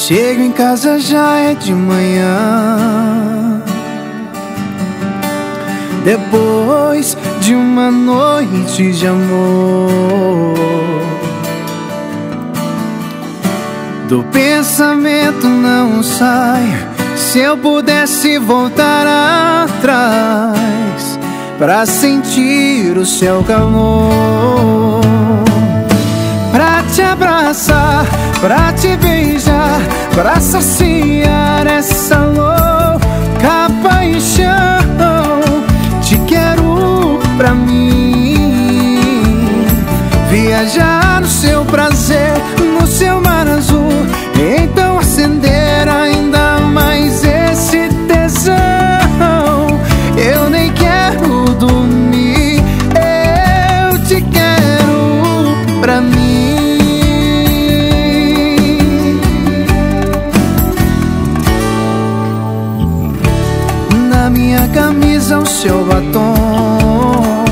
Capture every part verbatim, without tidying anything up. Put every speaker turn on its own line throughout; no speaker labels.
Chego em casa já é de manhã, depois de uma noite de amor. Do pensamento não saio. Se eu pudesse voltar atrás pra sentir o seu calor, pra te abraçar, pra te beijar, pra saciar essa louca paixão. Te quero pra mim, viajar no seu prazer, no seu mar azul, então acender ainda mais esse tesão. Eu nem quero dormir, eu te quero pra mim. Na minha camisa o seu batom,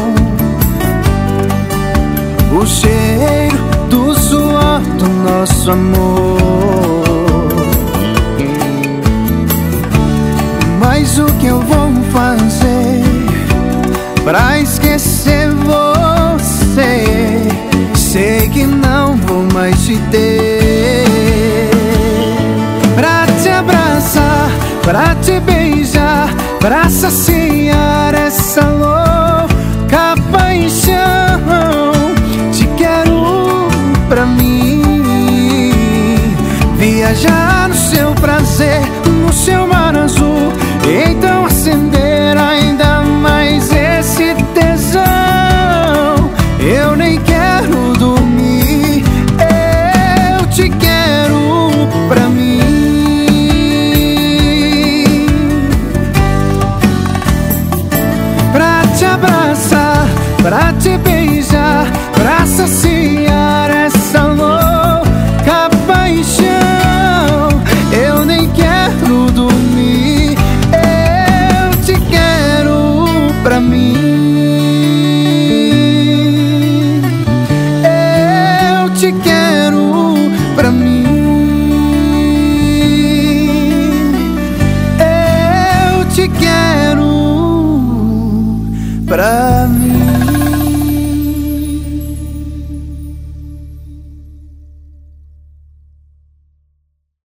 o cheiro do suor do nosso amor. Mas o que eu vou fazer pra esquecer você? Sei que não vou mais te ter. Pra te abraçar, pra te beijar, pra saciar essa louca paixão. Te quero pra mim, viajar no seu prazer, no seu mar azul, então acender ainda mais esse tesão. Eu nem quero dormir, eu te quero pra mim. Pra te abraçar, pra te beijar, pra saciar essa louca paixão.